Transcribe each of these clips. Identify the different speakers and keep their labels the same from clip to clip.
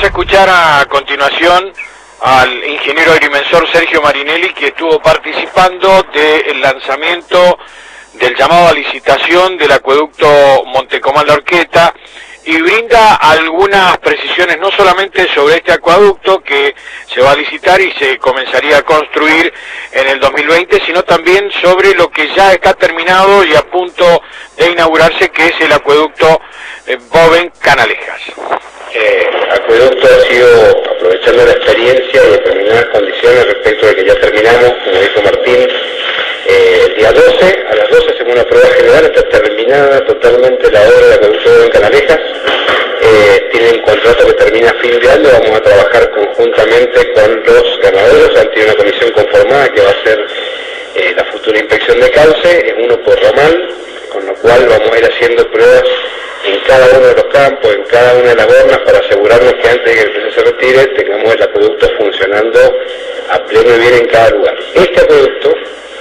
Speaker 1: Vamos a escuchar a continuación al ingeniero agrimensor Sergio Marinelli, que estuvo participando del lanzamiento del llamado a licitación del acueducto Montecomán-La Horqueta, y brinda algunas precisiones no solamente sobre este acueducto que se va a licitar y se comenzaría a construir en el 2020, sino también sobre lo que ya está terminado y a punto de inaugurarse, que es el acueducto Boven-Canalejas.
Speaker 2: El acueducto ha sido, aprovechando la experiencia y determinadas condiciones respecto de que ya terminamos, como dijo Martín, el día 12, a las 12 hacemos una prueba general, está terminada totalmente la obra del acueducto Boven-Canalejas. Tiene un contrato que termina a fin de año, vamos a trabajar conjuntamente con los ganaderos, han tenido una comisión conformada que va a ser la futura inspección de cauce, es uno por ramal, con lo cual vamos a ir haciendo pruebas en cada uno de los campos, en cada una de las bornas, para asegurarnos que antes de que el proceso se retire tengamos el acueducto funcionando a pleno y bien en cada lugar. Este acueducto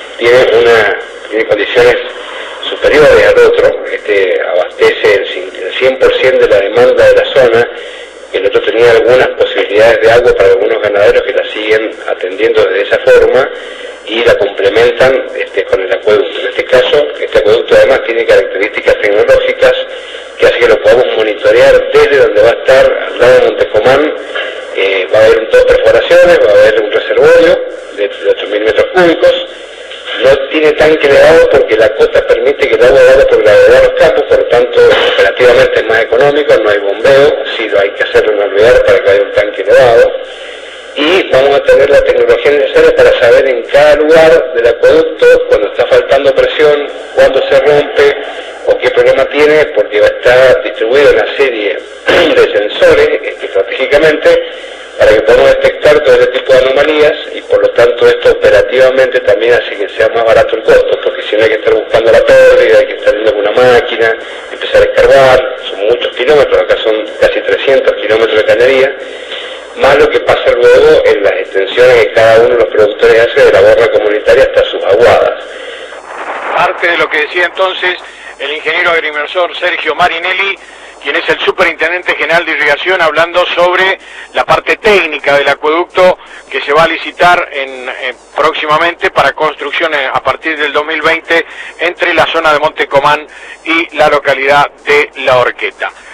Speaker 2: tiene condiciones superiores al otro, abastece el 100% de la demanda de la zona. El otro tenía algunas posibilidades de agua para algunos ganaderos que la siguen atendiendo de esa forma y la complementan con el acueducto. En este caso, este acueducto además tiene características tecnológicas que hace que lo podamos monitorear desde donde va a estar, al lado de Montecomán. Va a haber dos perforaciones, va a haber un reservorio de 8.000 metros cúbicos. No tiene tanque elevado porque la cota permite que el agua vaya por gravedad a los campos, por lo tanto operativamente es más económico, no hay bombeo, sí lo hay que hacerlo en alvear para que haya un tanque elevado. Y vamos a tener la tecnología necesaria para saber en cada lugar del acueducto cuando está faltando presión, cuándo se rompe o qué problema tiene, porque va a estar distribuido una serie de sensores estratégicamente para que podamos detectar todo ese tipo de anomalías, y por lo tanto esto operativamente también hace que sea más barato el costo, porque si no hay que estar buscando la pérdida, hay que estar yendo con una máquina, empezar a escarbar, son muchos kilómetros, acá son casi 300 kilómetros de cañería, más lo que pasa luego en las extensiones que cada uno de los productores hace de la borra comunitaria hasta sus aguadas.
Speaker 1: Parte de lo que decía entonces el ingeniero agrimensor Sergio Marinelli, quien es el superintendente general de irrigación, hablando sobre la parte técnica del acueducto que se va a licitar próximamente para construcción a partir del 2020 entre la zona de Montecomán y la localidad de La Horqueta.